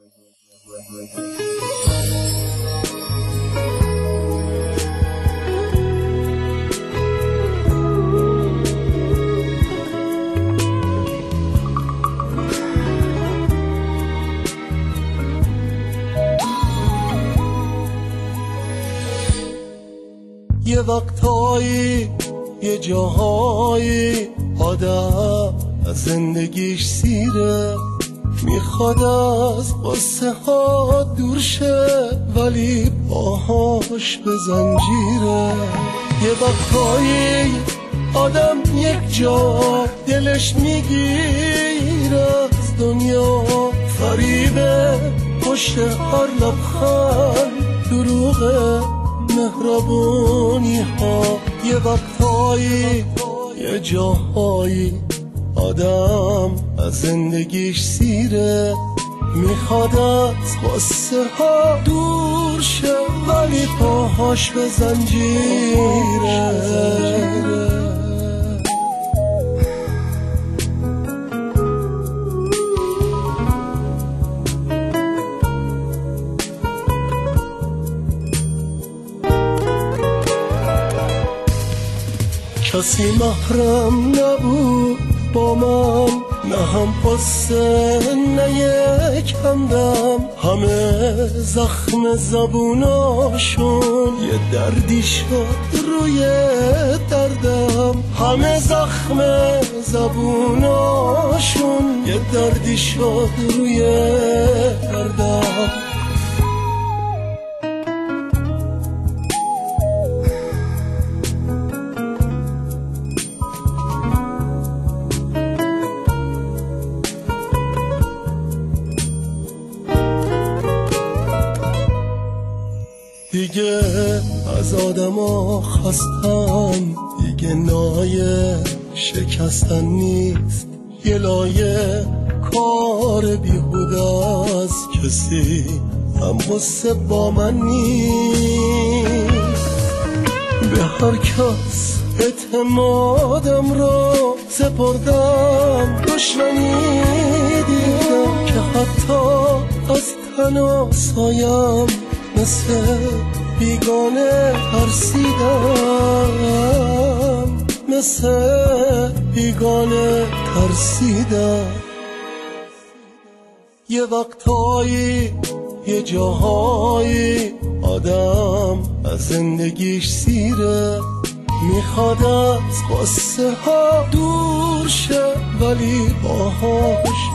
یه وقتایی یه جاهایی آدم از زندگیش سیره، میخواد از قصه ها دور شه ولی باهاش به زنجیره. یه وقتایی آدم یک جا دلش میگیره از دنیا، فریبه پشت هر لبخند دروغه مهربونی ها. یه وقتایی یه جاهایی آدم از زندگیش سیره، میخواد از قصه ها دور شه ولی پاهاش به زنجیره. کسی محرم نبود با من، نه هم قصه نه یک همدم، همه زخم زبوناشون یه دردی شد روی دردم، همه زخم زبوناشون یه دردی شد روی دردم. دیگه از آدما خستم، دیگه نایه شکستن نیست، یه لایه کار بیهوده از کسی هم غصه با من نیست. به هر کس اعتمادم رو سپردم، دشمنی دیدم که حتی از تناسایم مثل بیگانه ترسیدم، مثل بیگانه ترسیدم. یه وقتایی یه جاهایی آدم از زندگیش سیره، میخواد از قصه ها دور شه ولی باهاش